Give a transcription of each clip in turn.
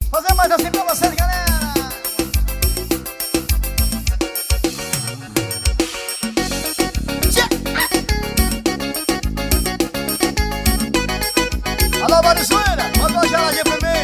Fazer mais assim pra vocês, galera. Alô, Marizueira, manda uma geladinha pra mim.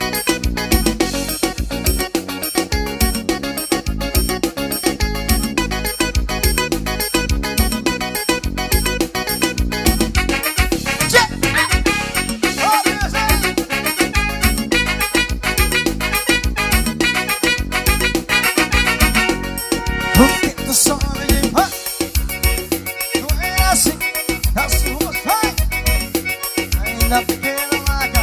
Porque tu some de mim, não é assim, assim você ainda pequena larga.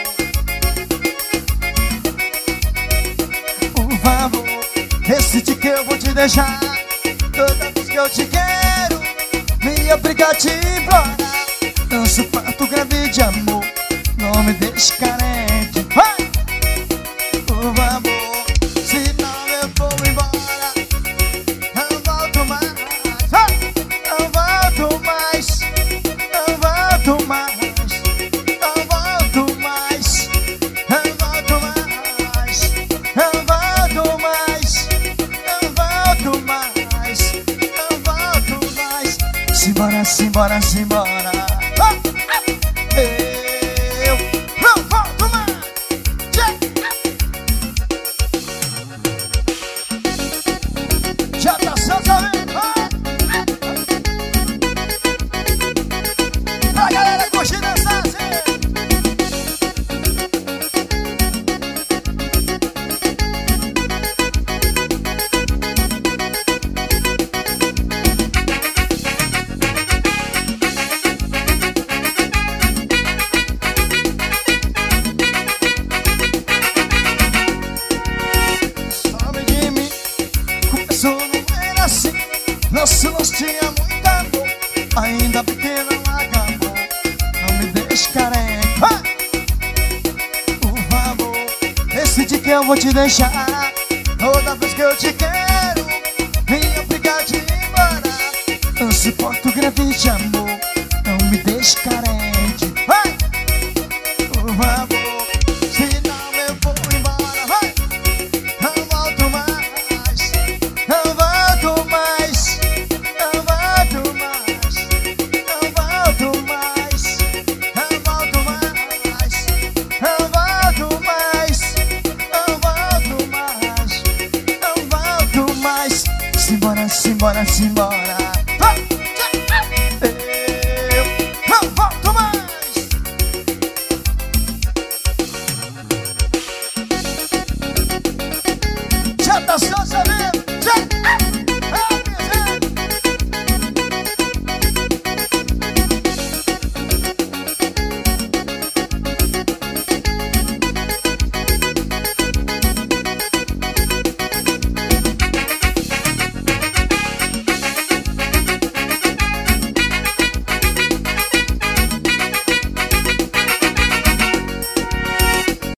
Por favor, decide que eu vou te deixar. Toda vez que eu te quero, me obriga a te implorar. Não suporto grave de amor, não me deixe carente. Por favor, senão eu vou embora. Não volto mais, não volto mais, não volto mais, não volto mais, não volto mais, não volto mais, não volto mais, não volto mais. Simbora, simbora, simbora. Eu não volto mais. Já tá sabendo. Pra galera curtir dançar assim. Some de mim, começou não era assim. Nosso nós tinha muito amor, ainda pequena larga amor. Não me deixe carente. Por favor, decide que eu vou te deixar. Toda vez que eu te quero, vem obrigar de ir embora. Não suporto grave de amor, não me deixe carente. Por favor, senão eu vou embora. Não volto mais, não volto mais, não volto mais, não volto mais, não volto mais, não volto mais, não volto mais, não volto mais. Simbora, simbora, simbora.